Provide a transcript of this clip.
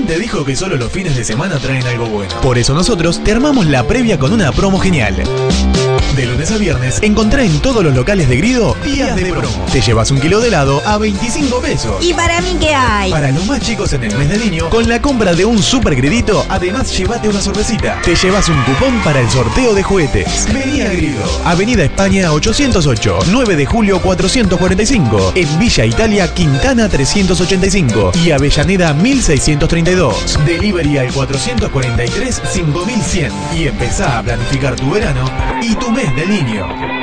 ¿Quién te dijo que solo los fines de semana traen algo bueno? Por eso nosotros te armamos la previa con una promo genial. De lunes a viernes, encontrá en todos los locales de Grido días de promo. Te llevas un kilo de helado a 25 pesos. ¿Y para mí qué hay? Para los más chicos en el mes del niño, con la compra de un super gridito, además llévate una sorpresita. Te llevas un cupón para el sorteo de juguetes. Vení a Grido. Avenida España 808, 9 de julio 445. En Villa Italia, Quintana 385. Y Avellaneda 1632. Delivery al 443 5100. Y empezá a planificar tu verano y tu mes del niño.